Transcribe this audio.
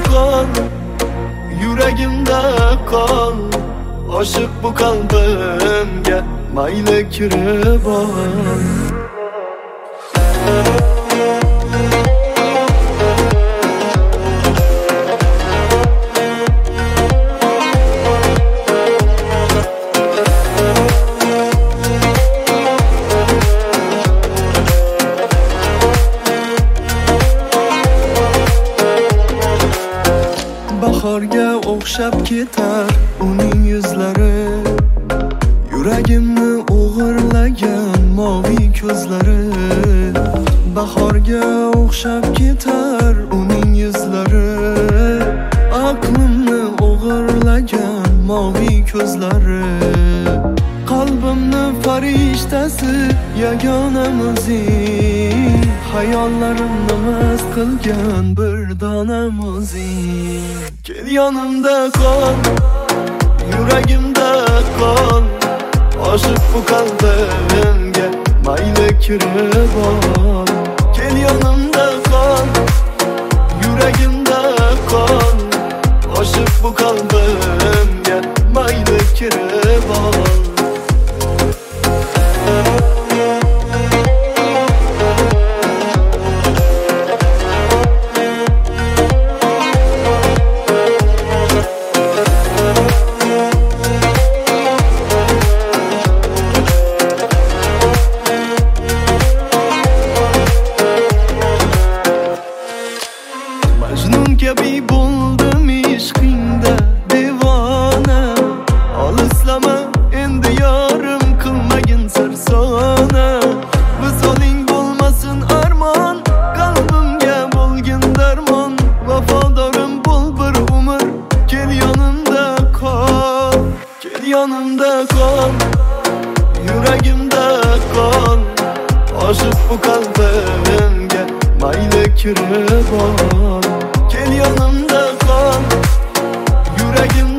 qol, yuragimda qol. Oshiq bu qalbimga mayli kirib ol. Bahorga o'xshab ketar uning yuzlari, yuragimni o'g'irlagan moviy ko'zlari. Bahorga o'xshab ketar uning yuzlari, aqlimni o'g'irlagan moviy ko'zlari. Qalbimni farishtasi yagona muzin, hayollarimni mast qilgan bir dona muzin. Kel yonimda qol, yuragimda qol. Oshiq bu qalbimga mayli kirib ol. Kel yonimda qol, yuragimda qol. Oshiq bu qalbimga mayli kirib ol. Majnun kabi bo'ldim ishqingda devona. Olislama endi yorim, qilmagin sarsona. Visoling bo'lmasin armon, qalbimga bo'lgin darmon. Vafodorim bo'l bir umr, kel yonimda qol. Kel yonimda qol, yuragimda qol. Oshiq bu qalbimga mayli kirib ol. Kel yonimda qol, yuragim